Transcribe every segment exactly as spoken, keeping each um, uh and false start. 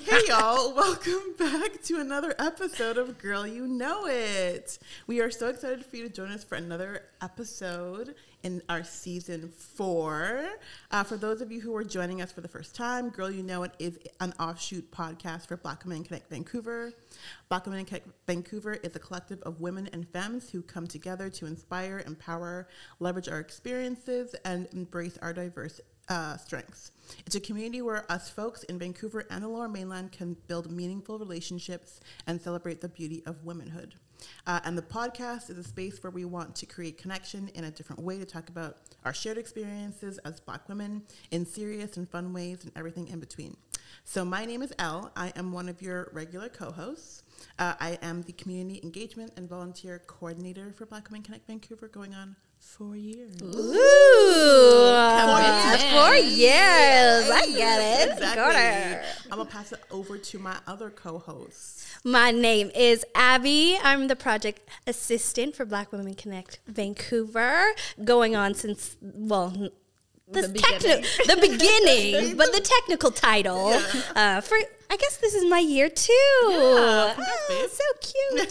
Hey y'all, welcome back to another episode of Girl You Know It. We are so excited for you to join us for another episode in our season four. Uh, for those of you who are joining us for the first time, Girl You Know It is an offshoot podcast for Black Women Connect Vancouver. Black Women Connect Vancouver is a collective of women and femmes who come together to inspire, empower, leverage our experiences, and embrace our diverse uh, strengths. It's a community where us folks in Vancouver and the Lower Mainland can build meaningful relationships and celebrate the beauty of womanhood. Uh, and the podcast is a space where we want to create connection in a different way to talk about our shared experiences as Black women in serious and fun ways and everything in between. So my name is Elle. I am one of your regular co-hosts. Uh, I am the Community Engagement and Volunteer Coordinator for Black Women Connect Vancouver, going on four years. Ooh, four years. Four years. I get it. Exactly. Got her. I'm going to pass it over to my other co-hosts. My name is Abby. I'm the project assistant for Black Women Connect Vancouver, going on since, well, the, The techni- the beginning, but the technical title. Yeah. Uh, for I guess this is my year too. Yeah, oh, so cute.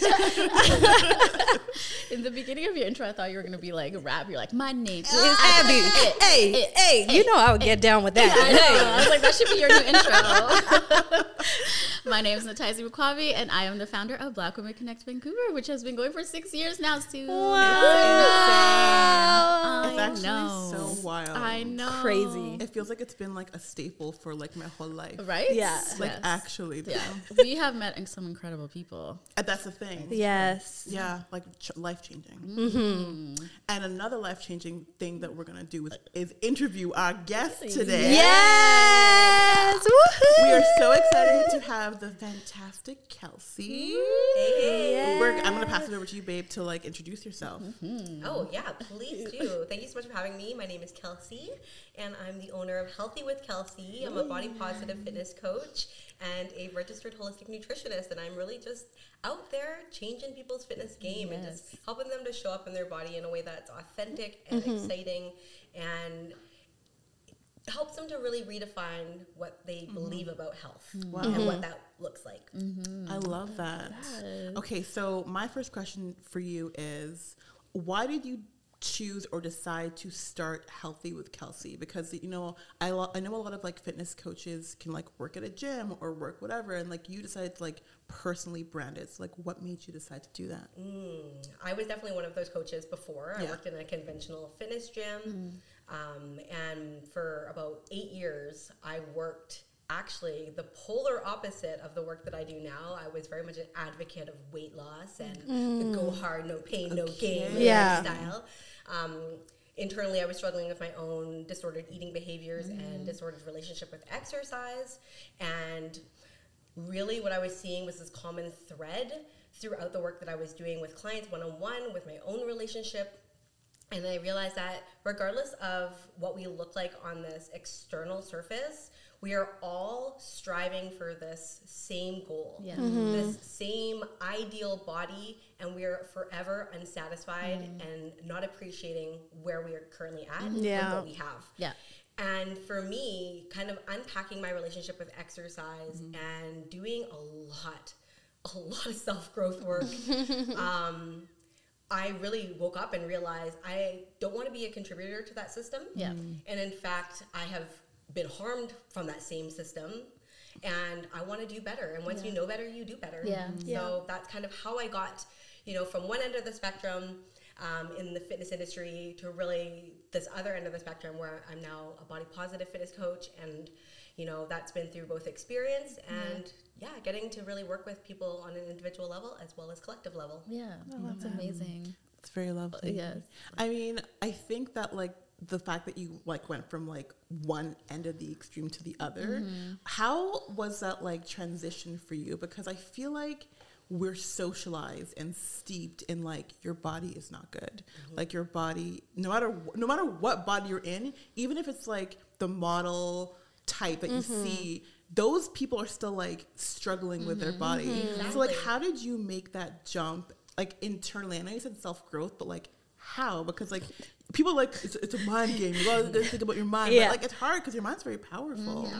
In the beginning of your intro, I thought you were going to be like rap. You're like, my name is Abby. Hey, hey, hey, you know I would get down with that. I know. I was like, that should be your new intro. My name is Nataisi Mukwabi, and I am the founder of Black Women Connect Vancouver, which has been going for six years now, Sue. Wow. It's actually know. so wild. I know. Crazy. It feels like it's been like a staple for like my whole life. Right? Yeah. Like Yes. actually. Though. Yeah. We have met some incredible people. And that's the thing. Yes. Yeah, like ch- life-changing. Mm-hmm. And another life-changing thing that we're going to do is, is interview our guest today. Yes. Woohoo. We are so excited to have the fantastic Kelsey. Hey. We're, I'm going to pass it over to you, babe, to like introduce yourself. Mm-hmm. Oh, yeah, please do. Thank you so much for having me. My name is Kelsey, and I'm the owner of Healthy with Kelsey. I'm a body positive fitness coach and a registered holistic nutritionist, and I'm really just out there changing people's fitness game and just helping them to show up in their body in a way that's authentic and Mm-hmm. exciting and helps them to really redefine what they Mm-hmm. believe about health Wow. and what that looks like. I love that. Okay, so my first question for you is, why did you choose or decide to start Healthy with Kelsey? Because, you know, I, lo- I know a lot of like fitness coaches can like work at a gym or work whatever, and like you decided to like personally brand it. So like what made you decide to do that? Mm, I was definitely one of those coaches before. I Yeah. worked in a conventional fitness gym. Um, and for about eight years, I worked actually the polar opposite of the work that I do now. I was very much an advocate of weight loss and the go hard, no pain, no gain Yeah. lifestyle. Um, internally, I was struggling with my own disordered eating behaviors and disordered relationship with exercise. And really what I was seeing was this common thread throughout the work that I was doing with clients one-on-one, with my own relationship. And I realized that regardless of what we look like on this external surface, we are all striving for this same goal, Yeah. this same ideal body, and we are forever unsatisfied and not appreciating where we are currently at Yeah. and what we have. Yeah. And for me, kind of unpacking my relationship with exercise and doing a lot, a lot of self-growth work, um, I really woke up and realized I don't want to be a contributor to that system. Yeah. And in fact, I have been harmed from that same system, and I want to do better. And once you know better, you do better. Yeah. So Yeah. that's kind of how I got, you know, from one end of the spectrum um, in the fitness industry to really this other end of the spectrum where I'm now a body positive fitness coach. And, you know, that's been through both experience and, yeah, getting to really work with people on an individual level as well as collective level. Yeah. That's amazing. It's very lovely. Yes. I mean, I think that like the fact that you like went from like one end of the extreme to the other, how was that like transition for you? Because I feel like we're socialized and steeped in like your body is not good. Like your body, no matter wh- no matter what body you're in, even if it's like the model type that you see, those people are still like struggling with their body. So like, Exactly. how did you make that jump like internally? I know you said self-growth, but like how? Because like people are like, it's, it's a mind game. You gotta think about your mind. Yeah. But like it's hard because your mind's very powerful. Yeah.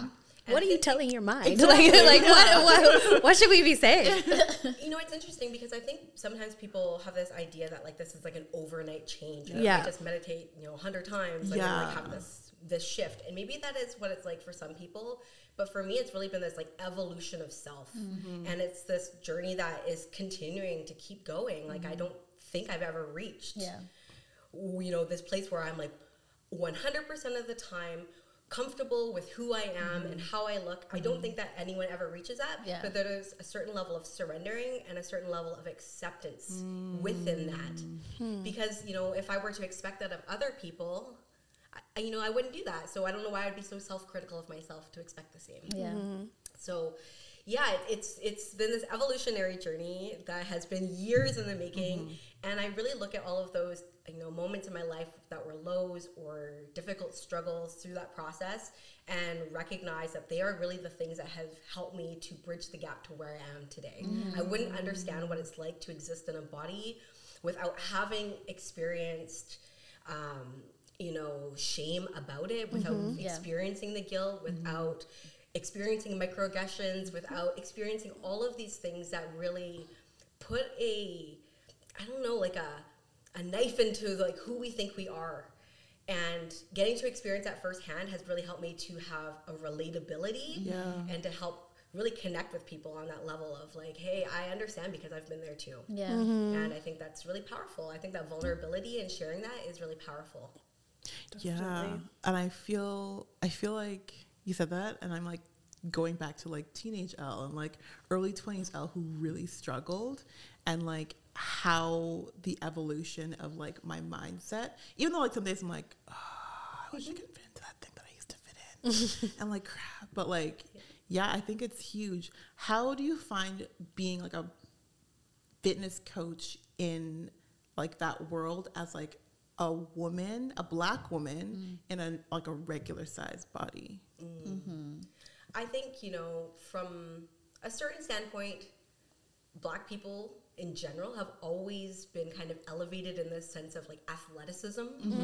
And What I are you think- telling your mind? Exactly. Like, like what, what, what should we be saying? You know, it's interesting because I think sometimes people have this idea that like this is like an overnight change. That Yeah. I just meditate, you know, a hundred times, like, Yeah. and, like have this this shift, and maybe that is what it's like for some people. But for me, it's really been this like evolution of self, and it's this journey that is continuing to keep going. Like I don't think I've ever reached, Yeah. you know, this place where I'm like one hundred percent of the time comfortable with who I am and how I look. I don't think that anyone ever reaches that, Yeah. but there is a certain level of surrendering and a certain level of acceptance within that. Because, you know, if I were to expect that of other people, I, you know, I wouldn't do that. So I don't know why I'd be so self-critical of myself to expect the same. Yeah. So, yeah, it, it's it's been this evolutionary journey that has been years in the making, and I really look at all of those, you know, moments in my life that were lows or difficult struggles through that process, and recognize that they are really the things that have helped me to bridge the gap to where I am today. I wouldn't understand what it's like to exist in a body without having experienced, um, you know, shame about it, without Yeah. experiencing the guilt, without experiencing microaggressions, without experiencing all of these things that really put a, I don't know, like a, a knife into like who we think we are. And getting to experience that firsthand has really helped me to have a relatability Yeah. and to help really connect with people on that level of like, hey, I understand because I've been there too. Yeah. And I think that's really powerful. I think that vulnerability and sharing that is really powerful. Yeah, and I feel I feel like you said that, and I'm like going back to like teenage Elle and like early twenties Elle who really struggled, and like how the evolution of like my mindset, even though like some days I'm like, oh, I wish I could fit into that thing that I used to fit in. I'm like, crap, but like, yeah, I think it's huge. How do you find being like a fitness coach in like that world as like a woman, a black woman in a like a regular sized body? I think, you know, from a certain standpoint, black people in general have always been kind of elevated in this sense of like athleticism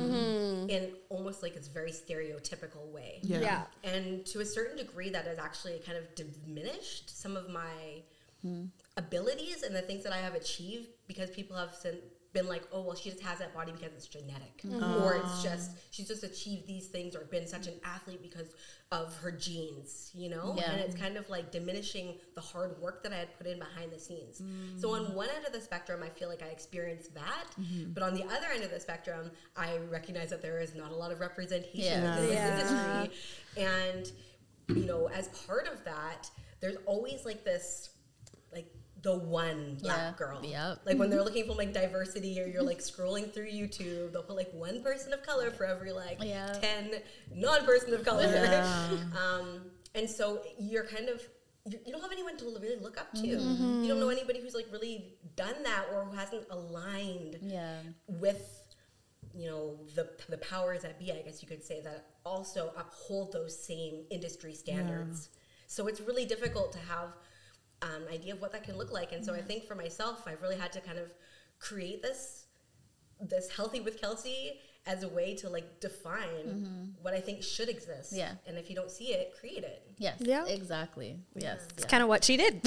in almost like it's very stereotypical way. Yeah. Yeah. And to a certain degree, that has actually kind of diminished some of my abilities and the things that I have achieved because people have sen- been like, oh, well, she just has that body because it's genetic. Or it's just, she's just achieved these things or been such an athlete because of her genes, you know? Yeah. And it's kind of like diminishing the hard work that I had put in behind the scenes. So on one end of the spectrum, I feel like I experienced that. But on the other end of the spectrum, I recognize that there is not a lot of representation Yeah. in this Yeah. industry. And, you know, as part of that, there's always like this, like, the one black Yeah. girl. Yep. Like when they're looking for like diversity or you're like scrolling through YouTube, they'll put like one person of color for every like Yeah. ten non-person of color. Yeah. um, and so you're kind of, you, you don't have anyone to really look up to. You don't know anybody who's like really done that or who hasn't aligned Yeah. with, you know, the the powers that be, I guess you could say, that also uphold those same industry standards. So it's really difficult to have an idea of what that can look like. And so I think for myself, I've really had to kind of create this this Healthy with Kelsey as a way to like define what I think should exist. Yeah. And if you don't see it, create it. Yes. Yeah. Exactly. Yes. It's yeah. kind of what she did.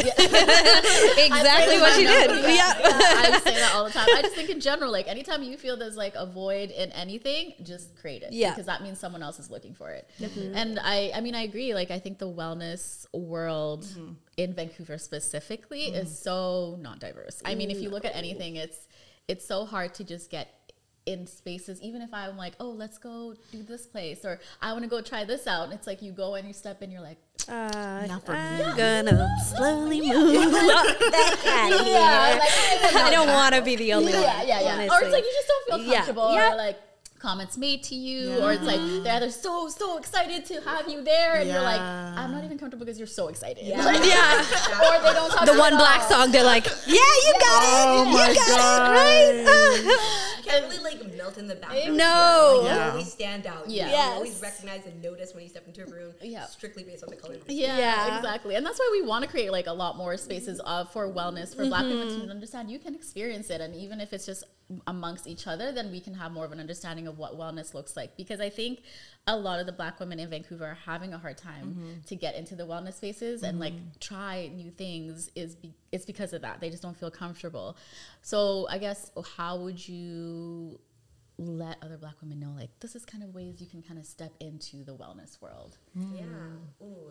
Exactly what she did. Yeah, Yeah. I say that all the time. I just think in general, like anytime you feel there's like a void in anything, just create it. Yeah. Because that means someone else is looking for it. And I, I mean, I agree. Like I think the wellness world in Vancouver specifically is so not diverse. I mean, if you look at anything, it's it's so hard to just get in spaces, even if I'm like, oh, let's go do this place, or I want to go try this out. And it's like you go and you step in, you're like, Uh, Not for I'm me. gonna slowly move that out of here. yeah, like, I don't want to be the only one. yeah, yeah, yeah. Or honestly. it's like you just don't feel Yeah. comfortable, Yeah. or like comments made to you, or it's like they're either so so excited to have you there, and you're like, Yeah. I'm not even comfortable because you're so excited. Yeah. Like, Yeah. or they don't talk The to you one at black all. song, they're like, yeah, you got Oh it. my You got God. it, right? Uh, You can't really like melt in the background. No. Like, Yeah. you always stand out. Yeah. You Yes. always recognize and notice when you step into a room. Yeah. Strictly based on the color. Of the Yeah, Yeah. exactly. And that's why we want to create like a lot more spaces of for wellness for Black women to understand you can experience it, and even if it's just amongst each other, then we can have more of an understanding of what wellness looks like. Because I think a lot of the Black women in Vancouver are having a hard time Mm-hmm. to get into the wellness spaces and like try new things. Is be- it's because of that they just don't feel comfortable. So I guess how would you let other Black women know like this is kind of ways you can kind of step into the wellness world? Yeah. Ooh.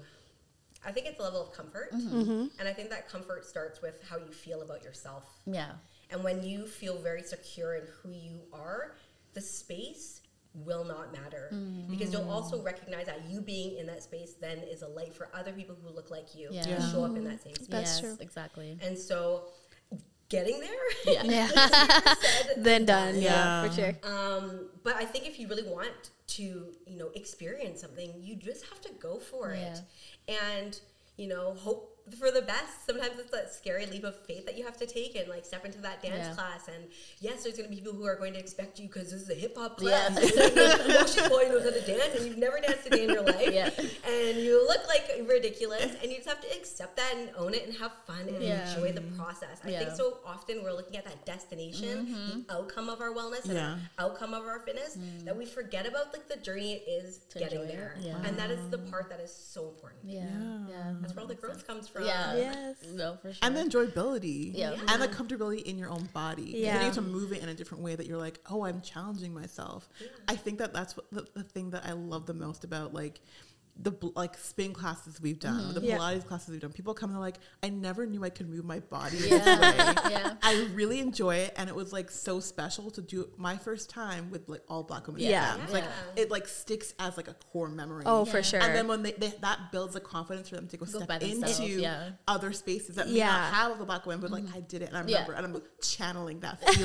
I think it's a level of comfort. Mm-hmm. And I think that comfort starts with how you feel about yourself. Yeah. And when you feel very secure in who you are, the space will not matter. Mm. Because you'll also recognize that you being in that space then is a light for other people who look like you Yeah. to Yeah. show up in that same space. That's yes, true. Exactly. And so getting there, Yeah. said, Then done. Yeah, Yeah. for sure. Um, but I think if you really want to, you know, experience something, you just have to go for it. And, you know, hope for the best. Sometimes it's that scary leap of faith that you have to take and like step into that dance Yeah. class. And yes, there's going to be people who are going to expect you because this is a hip hop class. Yeah. Oh, she boy knows how to dance, and you've never danced a day in your life. Yeah. And you look like ridiculous, and you just have to accept that and own it and have fun and Yeah. enjoy the process. I Yeah. think so often we're looking at that destination, the outcome of our wellness, and Yeah. the outcome of our fitness, that we forget about like the journey it is To getting enjoy it. there. Yeah. And that is the part that is so important. Yeah. Yeah. Yeah. That's where all the growth comes from. Yeah. Yes. No, for sure. And the enjoyability. Yeah. And the comfortability in your own body. Yeah. You need to move it in a different way that you're like, oh, I'm challenging myself. I think that that's what the, the thing that I love the most about like the bl- like spin classes we've done, the Yeah. Pilates classes we've done. People come and they're like, I never knew I could move my body this Yeah. way. Yeah. I really enjoy it, and it was like so special to do it my first time with like all Black women. Yeah. Yeah. It's like Yeah. it like sticks as like a core memory. Oh, for Yeah. sure. And then when they, they that builds the confidence for them to go, Go step by themselves, into yeah. other spaces that may Yeah. not have the Black women, but like I did it, and I Yeah. remember, and I'm channeling that feeling.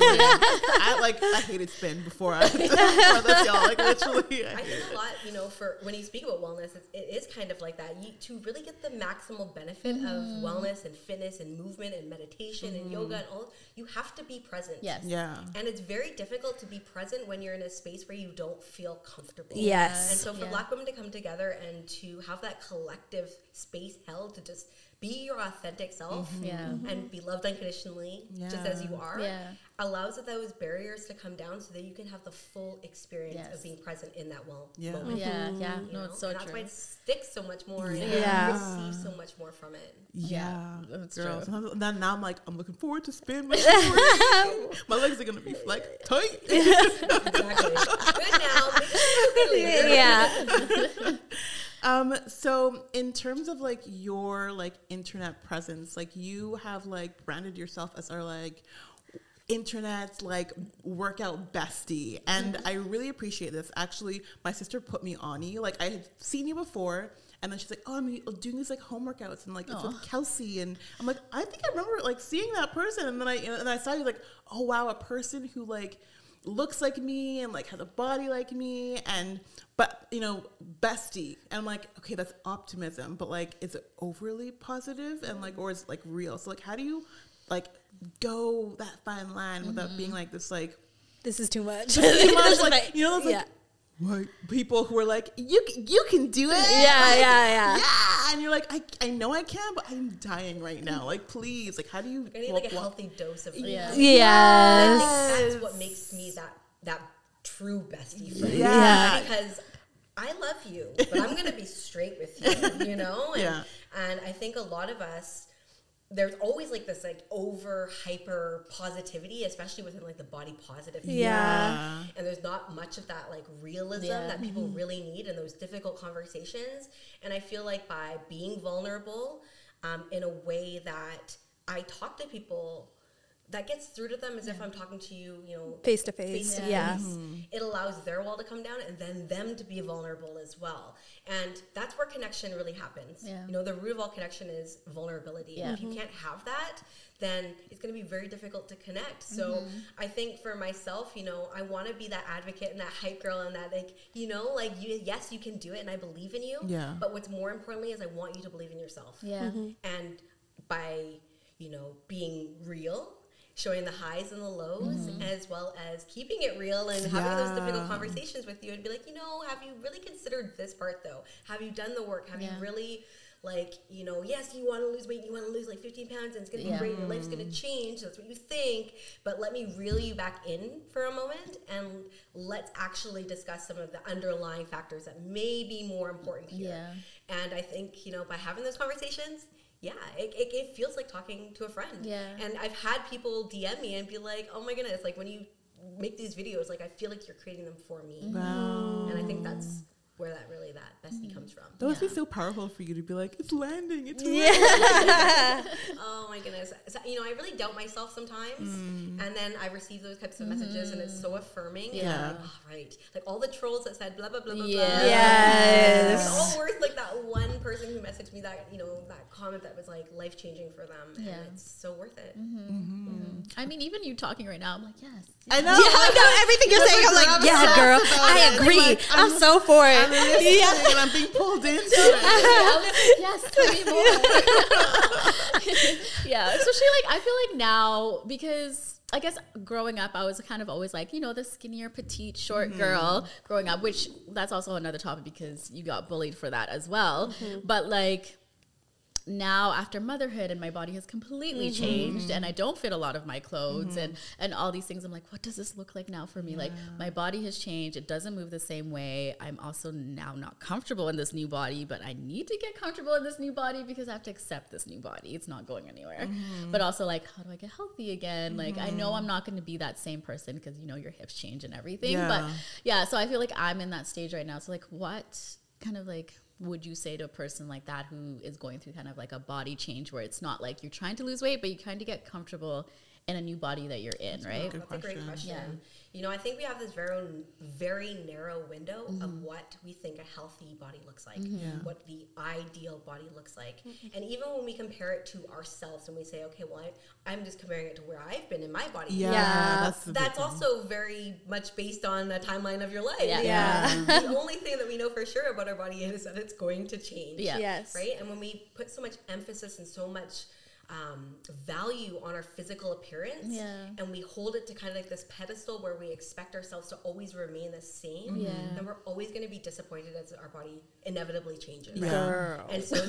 I like I hated spin before I before this, y'all. Like literally, I I hate think it. a lot, you know, for when you speak about wellness, it's, it is kind of like that. You, to really get the maximal benefit of wellness and fitness and movement and meditation and yoga and all, you have to be present. Yes. Yeah. And it's very difficult to be present when you're in a space where you don't feel comfortable. Yes. And so for Yeah. Black women to come together and to have that collective space held to just be your authentic self Yeah. and be loved unconditionally, just as you are, Yeah. allows those barriers to come down so that you can have the full experience Yes. of being present in that well Yeah. moment. Yeah. Yeah. You No, know? it's so and that's true. why it sticks so much more and Yeah. you receive so much more from it. Yeah, that's girl. true. Sometimes, then now I'm like, I'm looking forward to spin. Looking forward to spin. My legs are gonna be like tight. Exactly. Good now. Make sure you feel later. Yeah. Um, so in terms of like your like internet presence, like you have like branded yourself as our like internet like workout bestie, and I really appreciate this. Actually, my sister put me on you. Like I had seen you before, and then she's like, "Oh, I'm doing these like home workouts, and like it's with Kelsey." And I'm like, "I think I remember like seeing that person." And then I and I saw you like, "Oh wow, a person who like looks like me and like has a body like me, and but you know, bestie." And I'm like, okay, that's optimism, but like, is it overly positive and like, or is it like real? So like, how do you like go that fine line without being like this like This is too much. too much like, you know, those like Yeah. white people who are like, you c- you can do it, Yeah, Like, yeah, yeah. yeah, and you're like, I I know I can, but I'm dying right now. Like, please, like, how do you? I need walk- like a walk- healthy dose of Yeah. I Yes. think that's what makes me that that true bestie friend. Yeah. Because I love you, but I'm gonna be straight with you, you know? And, Yeah. and I think a lot of us, there's always like this like over hyper positivity, especially within like the body positive field. Yeah. And there's not much of that like realism Yeah. that people really need in those difficult conversations. And I feel like by being vulnerable um, in a way that I talk to people, that gets through to them as if I'm talking to you, you know, Face to face. face to Yeah. face. It allows their wall to come down and then them to be vulnerable as well. And that's where connection really happens. Yeah. You know, the root of all connection is vulnerability. Yeah. And if you can't have that, then it's going to be very difficult to connect. So I think for myself, you know, I want to be that advocate and that hype girl and that, like, you know, like, you, yes, you can do it and I believe in you. Yeah. But what's more importantly is I want you to believe in yourself. Yeah. And by, you know, being real, showing the highs and the lows, mm-hmm. as well as keeping it real and having yeah. those difficult conversations with you and be like, you know, have you really considered this part though? Have you done the work? Have yeah. you really, like, you know, yes, you want to lose weight, you want to lose like fifteen pounds, and it's going to be yeah. great, your life's going to change, that's what you think, but let me reel you back in for a moment, and let's actually discuss some of the underlying factors that may be more important here. Yeah. And I think, you know, by having those conversations, yeah, it, it, it feels like talking to a friend. Yeah. And I've had people D M me and be like, oh my goodness, like when you make these videos, like I feel like you're creating them for me. Wow. And I think that's where that really that bestie comes from. That must yeah. be so powerful for you to be like, it's landing, it's landing. Yeah. Oh my goodness. So, you know, I really doubt myself sometimes, mm. and then I receive those types of mm-hmm. messages, and it's so affirming. Yeah. Like, oh, right. Like all the trolls that said blah blah blah blah yeah. blah. Yes. It's all worth like that one person who messaged me that, you know, that comment that was like life changing for them, yeah. and it's so worth it. Mm-hmm. Mm-hmm. Mm-hmm. I mean, even you talking right now, I'm like, yes. I know. Yeah, I know everything you're saying. I'm like, yeah, girl, I agree. Like, I'm, I'm so for it. I'm listening yeah. and I'm being pulled into it. Yes, tell me more. Yeah, especially like I feel like now, because I guess growing up, I was kind of always like, you know, the skinnier, petite, short mm-hmm. girl growing up, which that's also another topic because you got bullied for that as well. Mm-hmm. But like now after motherhood and my body has completely mm-hmm. changed and I don't fit a lot of my clothes mm-hmm. and and all these things, I'm like, what does this look like now for me? Yeah. Like my body has changed, it doesn't move the same way. I'm also now not comfortable in this new body, but I need to get comfortable in this new body because I have to accept this new body. It's not going anywhere. Mm-hmm. But also like, how do I get healthy again? Mm-hmm. Like I know I'm not going to be that same person because you know your hips change and everything. Yeah. But yeah, so I feel like I'm in that stage right now. So like what kind of like would you say to a person like that who is going through kind of like a body change where it's not like you're trying to lose weight, but you kind of get comfortable in a new body that you're in, That's right? A That's question. a great question. Yeah. You know, I think we have this very, very narrow window mm-hmm. of what we think a healthy body looks like, mm-hmm. yeah. what the ideal body looks like. Mm-hmm. And even when we compare it to ourselves and we say, okay, well, I, I'm just comparing it to where I've been in my body. Yeah. yeah. That's, that's also very much based on a timeline of your life. Yeah. yeah. yeah. The only thing that we know for sure about our body is that it's going to change. Yeah. Yes. Right? And when we put so much emphasis and so much Um, value on our physical appearance yeah. and we hold it to kind of like this pedestal where we expect ourselves to always remain the same, yeah. then we're always going to be disappointed as our body inevitably changes. Yeah. Girl. And so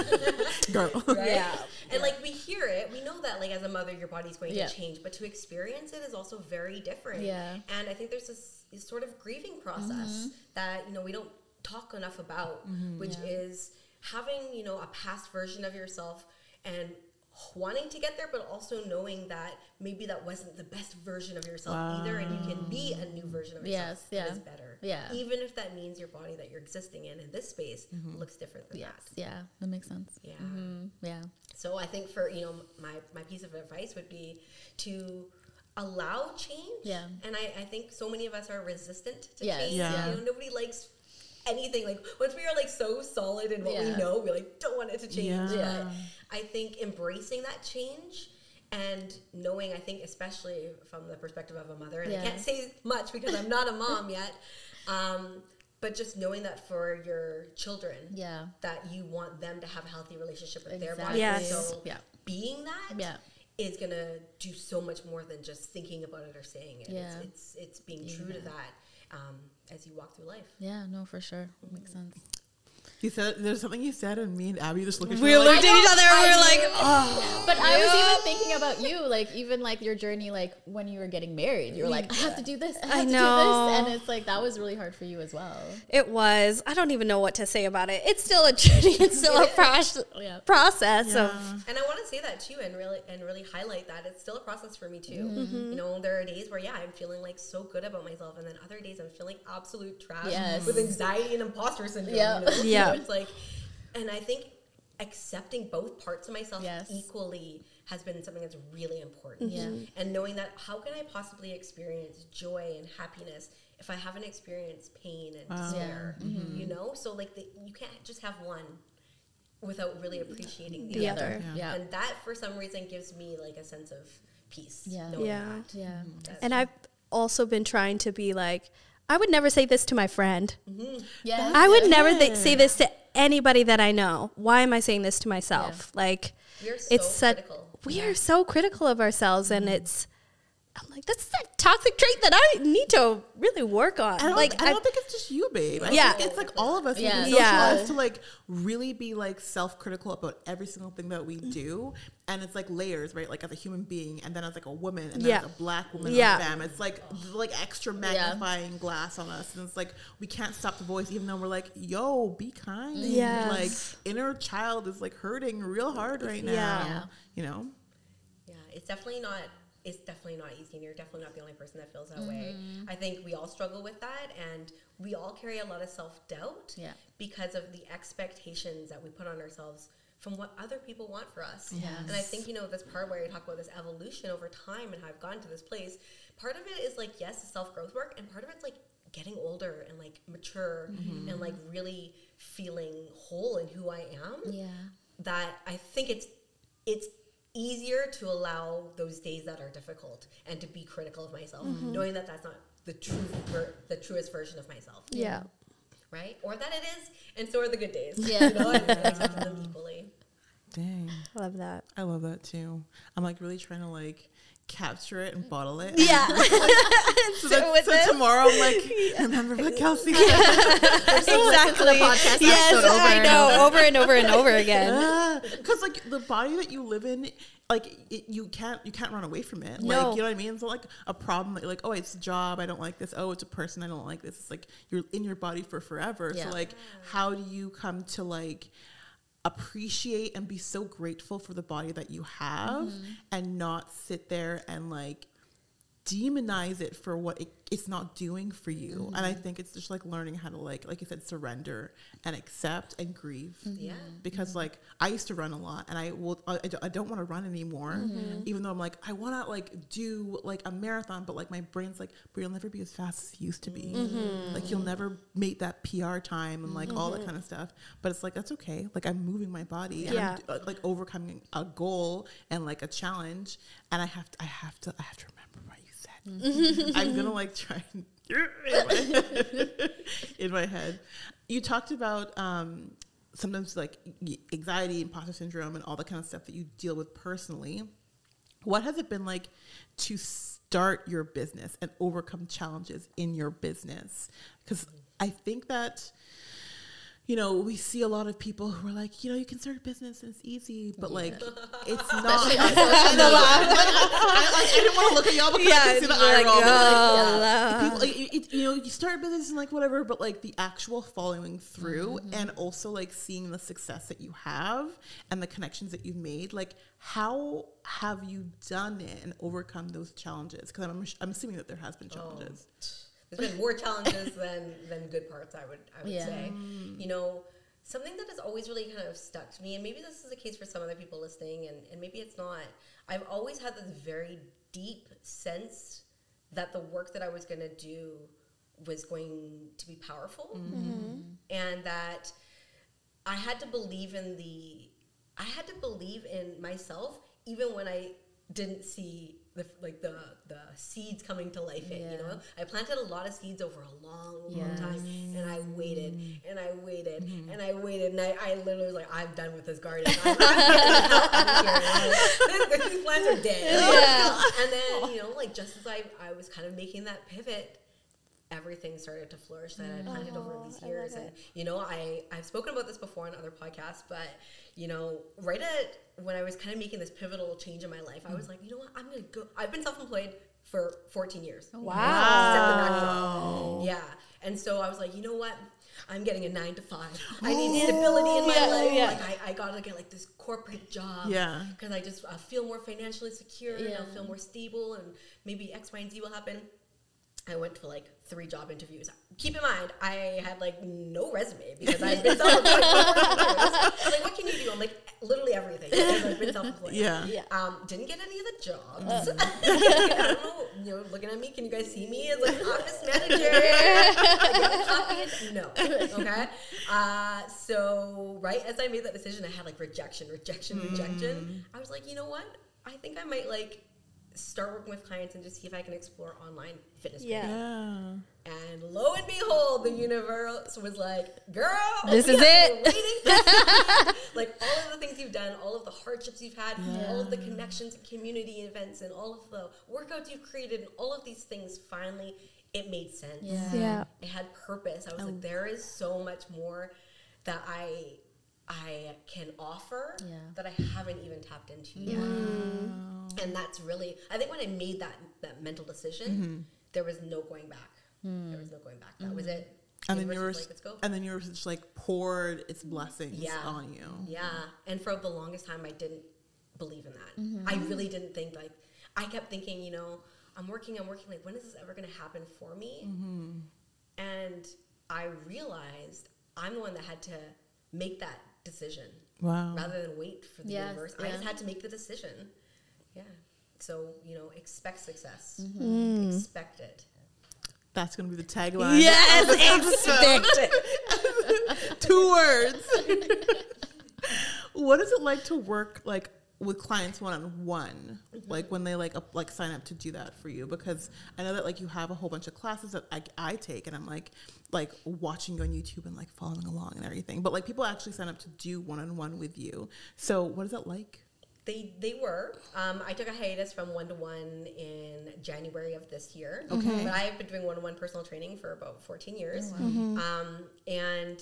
Girl. Right? Yeah. And like we hear it, we know that like as a mother your body's going yeah. to change, but to experience it is also very different. Yeah. And I think there's this, this sort of grieving process mm-hmm. that, you know, we don't talk enough about, mm-hmm. which yeah. is having, you know, a past version of yourself and wanting to get there, but also knowing that maybe that wasn't the best version of yourself wow. either, and you can be a new version of yourself yes, yeah. that is better. Yeah. Even if that means your body that you're existing in in this space mm-hmm. looks different than yes. that. Yeah, that makes sense. Yeah. Mm-hmm. Yeah. So I think for, you know, my, my piece of advice would be to allow change. Yeah. And I, I think so many of us are resistant to yes. change. Yeah. You know, nobody likes anything. Like once we are like so solid in what yeah. we know, we like don't want it to change. Yeah. But I think embracing that change and knowing, I think especially from the perspective of a mother, and yeah. I can't say much because I'm not a mom yet, um, but just knowing that for your children, yeah, that you want them to have a healthy relationship with exactly. their body. Yes. So yeah. being that yeah. is gonna do so much more than just thinking about it or saying it. Yeah. It's, it's it's being yeah. true to that um, as you walk through life. Yeah, no, for sure. Mm-hmm. Makes sense. You said there's something you said, and me and Abby just looked at we you looked like, at each other and we were like, oh. But I was even thinking about you, like even like your journey, like when you were getting married, you were like, I have to do this, I have I to know. do this, and it's like that was really hard for you as well. It was. I don't even know what to say about it. It's still a journey. It's still a process. Yeah. Process Yeah. of. And I want to say that too, and really and really highlight that it's still a process for me too. Mm-hmm. You know, there are days where yeah, I'm feeling like so good about myself, and then other days I'm feeling absolute trash Yes. with anxiety and imposter syndrome. Yeah. You know? Yeah. So it's like, and I think accepting both parts of myself yes. equally has been something that's really important. Yeah. And knowing that how can I possibly experience joy and happiness if I haven't experienced pain and Wow. despair? Yeah. Mm-hmm. You know, so like the, you can't just have one without really appreciating the, The other. other. Yeah. And that for some reason gives me like a sense of peace. Yeah. knowing Yeah. that. Yeah. That's- And I've also been trying to be like, I would never say this to my friend. Mhm. Yeah. I would never th- say this to anybody that I know. Why am I saying this to myself? Like, We're so it's such critical. we are so critical of ourselves, and it's, I'm like, that's that toxic trait that I need to really work on. I don't, like, I don't think it's just you, babe. I Yeah. think it's like all of us. Yeah. We've been Yeah. socialized to like really be like self-critical about every single thing that we do, and it's like layers, right? Like as a human being, and then as like a woman, and then Yeah. as a black woman, Yeah. or femme. It's like like extra magnifying glass on us, and it's like we can't stop the voice, even though we're like, yo, be kind. Yes. Like inner child is like hurting real hard right now. Yeah. Yeah. You know. Yeah, it's definitely not. It's definitely not easy, and you're definitely not the only person that feels that way. I think we all struggle with that, and we all carry a lot of self doubt Yeah. because of the expectations that we put on ourselves from what other people want for us. Yes. And I think, you know, this part where you talk about this evolution over time and how I've gotten to this place, part of it is like, yes, the self growth work, and part of it's like getting older and like mature and like really feeling whole in who I am. Yeah. That I think it's it's easier to allow those days that are difficult and to be critical of myself, knowing that that's not the true ver- the truest version of myself. yeah. Right? Or that it is, and so are the good days. Yeah. You know, and I accept them equally. Dang. I love that. I love that too. I'm like really trying to like capture it and bottle it. Yeah. So, that, so tomorrow I'm like, remember what Kelsey said? Exactly. podcast Yes, episode over I and know. Over and over and over again. Because like the body that you live in, like it, you can't you can't run away from it. No. Like you know what I mean? It's not like a problem that you're like, oh, it's a job, I don't like this. Oh, it's a person, I don't like this. It's like you're in your body for forever. Yeah. So like, how do you come to like appreciate and be so grateful for the body that you have, and not sit there and like demonize it for what it, it's not doing for you? And I think it's just like learning how to like like you said, surrender and accept and grieve. Yeah. Because like I used to run a lot, and I will I, I don't- I don't want to run anymore, even though I'm like I want to like do like a marathon, but like my brain's like, but you'll never be as fast as you used to be. Like you'll never make that P R time and like all that kind of stuff. But it's like that's okay. Like I'm moving my body, and Yeah. I'm uh, like overcoming a goal and like a challenge, and I have to I have to I have to remember what you said. I'm gonna like try and in my head. in my head. You talked about um, sometimes like y- anxiety, imposter syndrome, and all the kind of stuff that you deal with personally. What has it been like to start your business and overcome challenges in your business? Because I think that, you know, we see a lot of people who are like, you know, you can start a business and it's easy, but like, it's not. I, know, I, I, like, I didn't want to look at y'all because I could see the eye like, roll. but, oh, like, people, like, it, it- you know, you start a business and like whatever, but like the actual following through, and also like seeing the success that you have and the connections that you've made, like how have you done it and overcome those challenges? Because I'm, I'm assuming that there has been challenges. There's been more challenges than than good parts, I would I would Yeah. say. You know, something that has always really kind of stuck to me, and maybe this is the case for some other people listening, and, and maybe it's not. I've always had this very deep sense that the work that I was going to do was going to be powerful, and that I had to believe in the, I had to believe in myself, even when I didn't see the like the the seeds coming to life. In, you Yeah. know, I planted a lot of seeds over a long, long Yes. time, and I waited and I waited and I waited, and I, I literally was like, I'm done with this garden. I'm, I'm here. These plants are dead. Yeah. And then, you know, like just as I I was kind of making that pivot, everything started to flourish that I had planted over these years. And, you know, I, I've spoken about this before on other podcasts, but, you know, right at when I was kind of making this pivotal change in my life, I was like, you know what, I'm going to go. I've been self-employed for fourteen years. Wow. Yeah. And so I was like, you know what? I'm getting a nine to five. I need stability in my Yeah, life. yeah. Like I, I gotta get like this corporate job. Yeah. Because I just I feel more financially secure, and Yeah. I'll feel more stable, and maybe X, Y, and Z will happen. I went to like three job interviews. Keep in mind, I had like no resume because I've been self-employed for fourteen years. I'm like, what can you do? I'm like, literally everything. Because I've been self-employed. Yeah. Yeah. Um, didn't get any of the jobs. I don't know, you know, looking at me, can you guys see me as like office manager? Like, coffee? No. Okay. Uh, so right as I made that decision, I had like rejection, rejection, rejection. I was like, you know what? I think I might like start working with clients and just see if I can explore online fitness. Yeah. training. And lo and behold, the universe was like, girl, this we is have it. been waiting for you. Like all of the things you've done, all of the hardships you've had, Yeah. all of the connections and community events and all of the workouts you've created and all of these things, finally, it made sense. Yeah. Yeah. It had purpose. I was like, there is so much more that I I can offer Yeah. that I haven't even tapped into yet. Mm. And that's really, I think when I made that that mental decision, Mm-hmm. there was no going back. There was no going back. That was it. And then Universe you were, was like, let's go. and then you were just like poured its blessings Yeah. on you. Yeah. And for the longest time, I didn't believe in that. Mm-hmm. I really didn't think, like, I kept thinking, you know, I'm working, I'm working, like, when is this ever going to happen for me? Mm-hmm. And I realized I'm the one that had to make that decision Wow. rather than wait for the Yes, universe. I yeah. just had to make the decision. Yeah. So, you know, expect success. Mm-hmm. Expect it. That's gonna be the tagline. Yes, of this episode. expect it. Two words. What is it like to work like with clients one on one? Like when they like up, like sign up to do that for you? Because I know that like you have a whole bunch of classes that I, I take, and I'm like like watching you on YouTube and like following along and everything. But like people actually sign up to do one on one with you. So what is it like? They they were. Um, I took a hiatus from one to one in January of this year. Okay. But I've been doing one to one personal training for about fourteen years. Mm-hmm. Um, and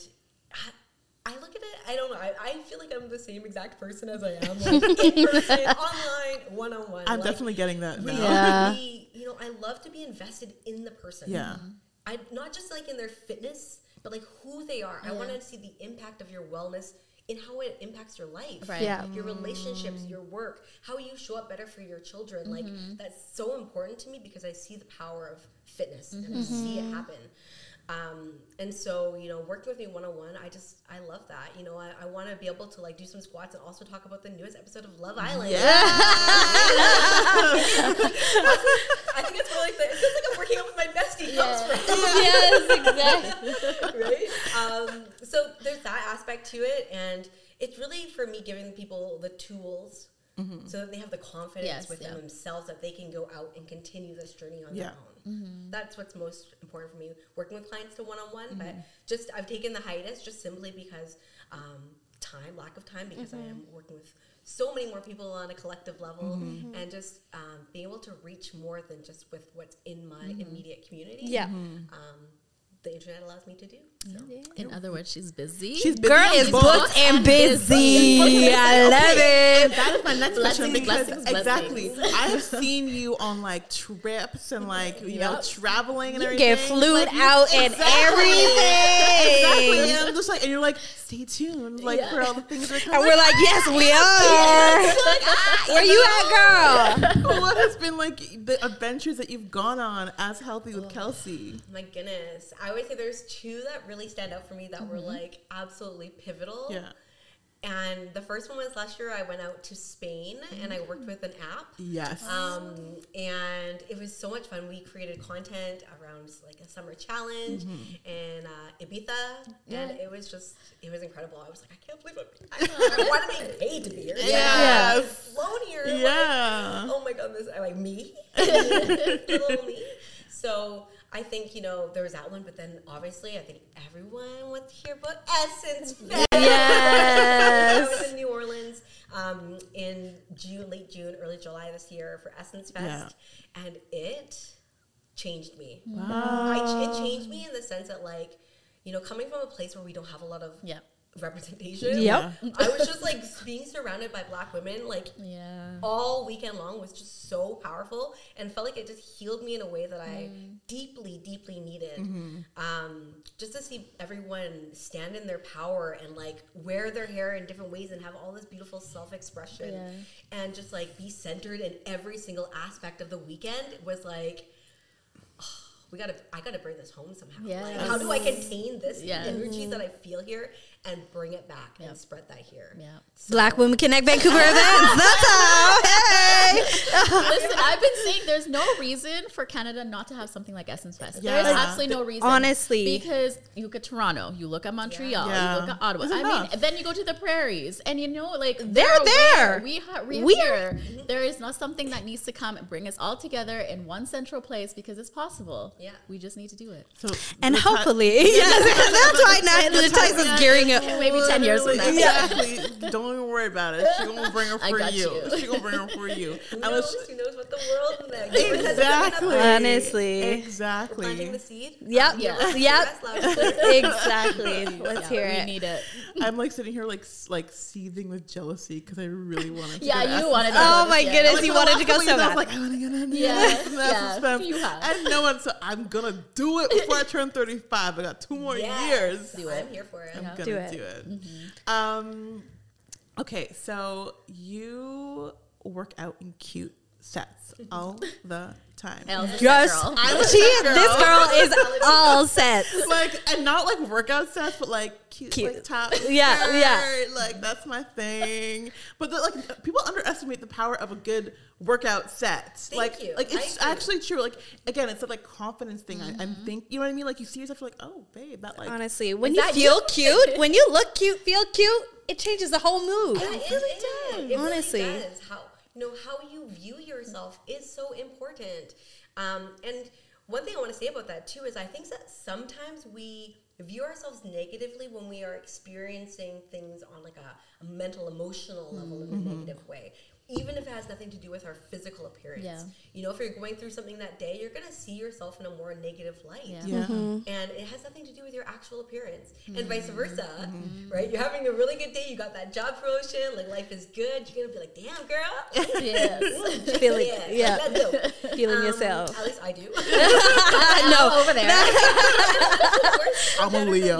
I, I look at it. I don't know. I, I feel like I'm the same exact person as I am, like in person, online, one on one. I'm like, definitely getting that now. really, Yeah. you know, I love to be invested in the person. Yeah. I not just like in their fitness, but like who they are. I Yeah. want to see the impact of your wellness in how it impacts your life, Right. Yeah. your relationships, your work, how you show up better for your children. Like that's so important to me because I see the power of fitness and I see it happen. Um, and so, you know, working with me one-on-one, I just, I love that. You know, I, I want to be able to like do some squats and also talk about the newest episode of Love Island. I think it's really like the, it feels like I'm working out with my bestie comes from. Yes, exactly. Right? Um, so there's that aspect to it. And it's really for me giving people the tools so that they have the confidence Yes, within yeah. themselves that they can go out and continue this journey on Yeah. their own. That's what's most important for me, working with clients to one-on-one. But just I've taken the hiatus just simply because um, time, lack of time, because I am working with so many more people on a collective level, and just um, being able to reach more than just with what's in my immediate community. Yeah. Um, the internet allows me to do. So. In other words, she's busy. She's busy Girl on is both. booked and busy. I love it. That is my next question Blessings, because blessings, exactly, blessings. I have seen you on like trips and like you know Yep. traveling and You everything. get flued Like, you- out and everything. Exactly, and I'm just like, and you're like, stay tuned, like Yeah. for all the things that are And coming. we're like, yes, we are. Where you at, girl? What has been like the adventures that you've gone on as Healthy with Kelsey? My goodness. I always say there's two that really stand out for me that were like absolutely pivotal. Yeah. And the first one was last year I went out to Spain and I worked with an app. Yes. Um, and it was so much fun. We created content around like a summer challenge in uh, Ibiza. And it was just, it was incredible. I was like, I can't believe I'm, I, I want to be paid to be here. Yes. I'm flown here. Like, Yeah. oh my goodness, I like me, little me. So I think, you know, there was that one, but then obviously I think everyone wants to hear about Essence Fest. Yes. I was in New Orleans um, in June, late June, early July this year for Essence Fest, and it changed me. Wow. I, it changed me in the sense that, like, you know, coming from a place where we don't have a lot of Yeah. representation, Yep. I was just like being surrounded by Black women, like Yeah. all weekend long was just so powerful and felt like it just healed me in a way that I deeply, deeply needed. Um, just to see everyone stand in their power and like wear their hair in different ways and have all this beautiful self-expression Yeah. and just like be centered in every single aspect of the weekend was like, oh, we gotta, I gotta bring this home somehow. Like, Yes. how do I contain this Yes. energy that I feel here and bring it back Yep. and spread that here? Yeah. So- Black Women Connect Vancouver events. That's how. Hey. Listen, I've been saying there's no reason for Canada not to have something like Essence Fest. Yeah. There's Like, absolutely no reason. honestly. Because you look at Toronto, you look at Montreal, Yeah. you look at Ottawa. It's I enough. mean, then you go to the prairies, and you know, like They're aware. there. We ha- we're We here. There is not something that needs to come and bring us all together in one central place because it's possible. Yeah. We just need to do it. So And the ti- hopefully, yes, that's why now the Times is gearing up. Maybe ten years from now. Exactly. Don't even worry about it. She gonna bring her I for got you. you. She gonna bring her for you. Who And let's- knows? Who knows what the world next? Exactly. Honestly. Exactly. Planting the seed. Yep. Yeah. Yep. That's loud. Exactly. Let's Yeah, hear we it. need it. I'm like sitting here like s- like seething with jealousy because I really wanted to. Yeah, go to you Essence wanted to Fest. go Oh to- my yeah. goodness, Like, you for the wanted to last go couple so years, I was bad. like, I want to go to Yeah, Essence yeah, Fest. you have. And no one, so I'm gonna do it before I turn thirty-five. I got two more Yes. years. Do it. I'm here for it. I'm Yeah. gonna Do it. do it. Um, okay, so you work out in cute sets all the time. Elle's a set Just girl. she, this girl is all set. Like, and not like workout sets, but like cute, Cute. like top. Yeah, skirt, yeah. Like that's my thing. But the, like people underestimate the power of a good workout set. Thank like, you. like it's I agree. actually true. Like again, it's a like confidence thing. I, I think you know what I mean. Like you see yourself, you're like, oh, babe, that like. Honestly, when Is you that feel you? cute, when you look cute, feel cute, it changes the whole mood. Yeah, it really does. It Honestly. really does. How you know how you view yourself is so important. Um, and one thing I want to say about that too is I think that sometimes we view ourselves negatively when we are experiencing things on like a, a mental, emotional level in a negative way. Even if it has nothing to do with our physical appearance. Yeah. You know, if you're going through something that day, you're going to see yourself in a more negative light. Yeah. Yeah. And it has nothing to do with your actual appearance. And vice versa, right? You're having a really good day, you got that job promotion, like life is good. You're going to be like, damn, girl. Yes. Feeling- yeah. yeah. Let's go. Feeling Um, yourself. At least I do. No, over there. I'm a Leo.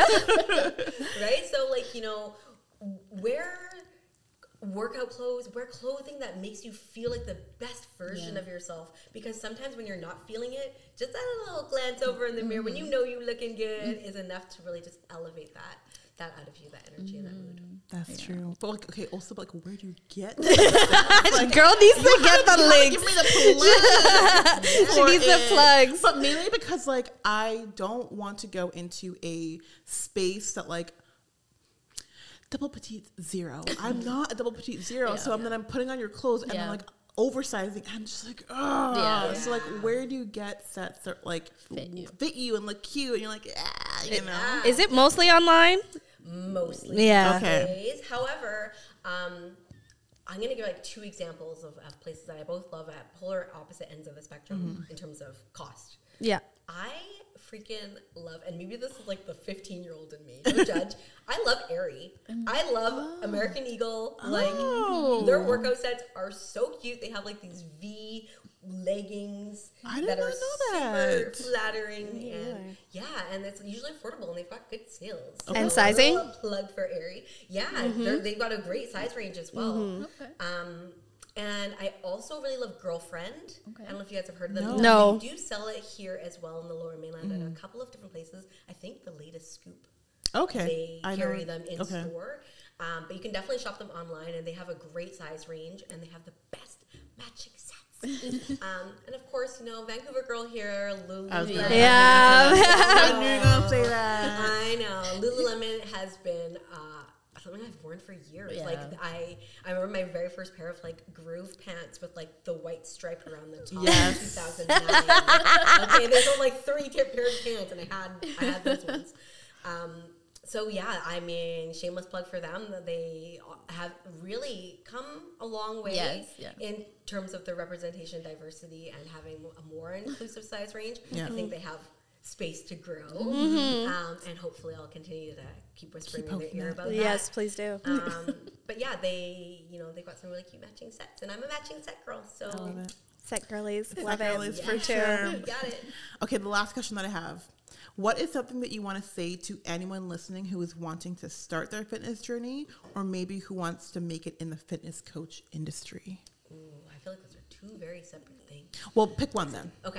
Right? So, like, you know, wear workout clothes, wear clothing that makes you feel like the best version Yeah. of yourself. Because sometimes when you're not feeling it, just that little glance over in the mirror when you know you're looking good is enough to really just elevate that that out of you, that energy and that mood. That's true. But like, okay, also like, where do you get? girl needs to get the links. Give me the plug. She for needs the it. plugs. But mainly because like I don't want to go into a space that like double petite zero. I'm not a double petite zero, Yeah. so I'm then I'm putting on your clothes and Yeah. I'm like oversizing. I'm just like, oh. Yeah. So like, where do you get sets that like Fit you. fit you and look cute? And you're like, ah, you know. Yeah. Is it mostly online? Mostly. Yeah. Okay. Days. However, um, I'm going to give like two examples of, of places that I both love at polar opposite ends of the spectrum in terms of cost. Yeah. I freaking love, and maybe this is like the fifteen year old in me, no judge. I love Aerie. I love American Eagle. Like Oh. their workout sets are so cute. They have like these V leggings I did that not are know super that. flattering, Me and either. yeah, and it's usually affordable, and they've got good sales. And So, sizing? a little plug for Aerie. Yeah, they're they've got a great size range as well. Okay. Um, and I also really love Girlfriend. Okay. I don't know if you guys have heard of them. No. No. They do sell it here as well in the Lower Mainland at a couple of different places. I think the latest Scoop, Okay. they I carry know. them in Okay. store. Um, but you can definitely shop them online, and they have a great size range, and they have the best matching sets. um, and of course, you know, Vancouver girl here, Lululemon. I was gonna- Yeah. I knew you were gonna say that. I know. Lululemon has been uh, something I've worn for years. Yeah. Like I, I remember my very first pair of like groove pants with like the white stripe around the top. Yes. two thousand nine. Okay, there's only like three tip pairs of pants, and I had I had those ones. Um, so yeah, I mean, shameless plug for them. They have really come a long way Yes, yeah. in terms of their representation, diversity, and having a more inclusive size range. Yeah. I think they have space to grow, um, and hopefully I'll continue to keep whispering Keep in their poking ear that. about Yes, please do. that. Um, but yeah, they, you know, they've got some really cute matching sets, and I'm a matching set girl, so I love it. Set girlies. Set Love girlies it. for Me too. sure. got it. Okay, the last question that I have. What is something that you want to say to anyone listening who is wanting to start their fitness journey or maybe who wants to make it in the fitness coach industry? Ooh, I feel like those are two very separate things. Well, pick one then. Okay.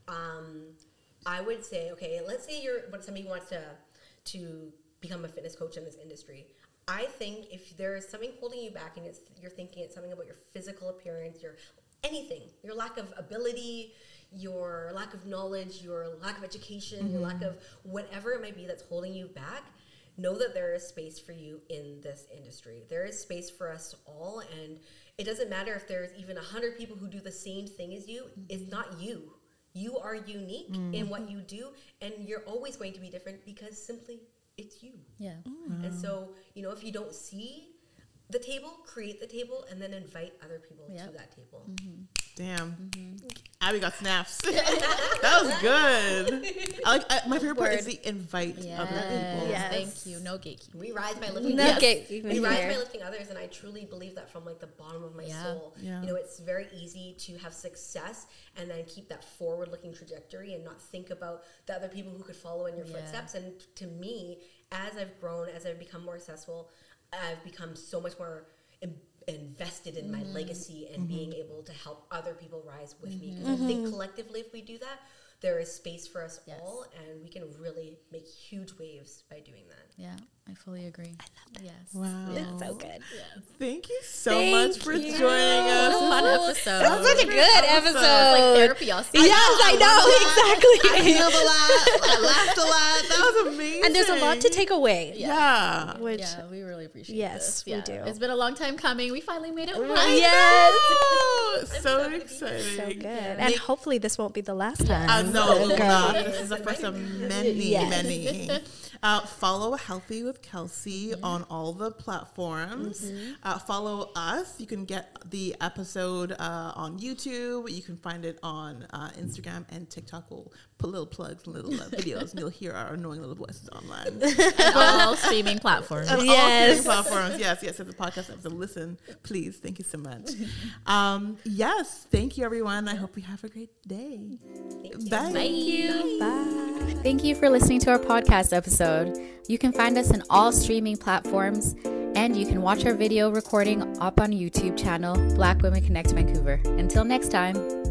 Um, I would say, okay, let's say you're when somebody wants to to become a fitness coach in this industry. I think if there is something holding you back and it's, you're thinking it's something about your physical appearance, your anything, your lack of ability, your lack of knowledge, your lack of education, mm-hmm. your lack of whatever it might be that's holding you back, know that there is space for you in this industry. There is space for us all, and it doesn't matter if there's even a hundred people who do the same thing as you. Mm-hmm. It's not you. You are unique mm-hmm. in what you do, and you're always going to be different because simply it's you. Yeah. Mm-hmm. And so, you know, if you don't see the table, create the table, and then invite other people yep. to that table. Mm-hmm. Damn. Mm-hmm. Abby got snaps. That was good. I like I, my favorite Word. part is the invite yes. other people. Yes. Thank you. No gatekeeping. We rise by lifting no yes. gatekeeping. We rise by lifting others, and I truly believe that from like the bottom of my yeah. soul. Yeah. You know, it's very easy to have success and then keep that forward-looking trajectory and not think about the other people who could follow in your yeah. footsteps. And to me, as I've grown, as I've become more successful, I've become so much more Im- invested in mm-hmm. my legacy and mm-hmm. being able to help other people rise with mm-hmm. me. Because mm-hmm. I think collectively, if we do that, there is space for us yes. all, and we can really make huge waves by doing that. Yeah, I fully agree. I love that. Yes. Wow. It's so good. Yes. Thank you so Thank much for you. joining us. What a fun episode. That was such a good episode. It's like therapy. I'll see. Yes, I know. Exactly. I healed a lot. I laughed a lot. That was amazing. And there's a lot to take away. Yeah. yeah. Which, yeah, we really appreciate it. Yes, this. Yeah. we do. It's been a long time coming. We finally made it work. Yes. So, so exciting. So good. And Make, hopefully this won't be the last time. Uh, no, it will not. This is the first of many, yes. many. Uh, follow Healthy with Kelsey mm-hmm. on all the platforms. Mm-hmm. Uh, follow us. You can get the episode uh, on YouTube. You can find it on uh, Instagram and TikTok. We'll put little plugs and little uh, videos, and you'll hear our annoying little voices online. And all streaming platforms. And yes. all streaming platforms. Yes, yes. As a podcast episode, listen, please. Thank you so much. Um, yes, thank you, everyone. I hope you have a great day. Bye. Thank you. Bye. Thank you for listening to our podcast episode. You can find us on all streaming platforms, and you can watch our video recording up on YouTube channel, Black Women Connect Vancouver. Until next time.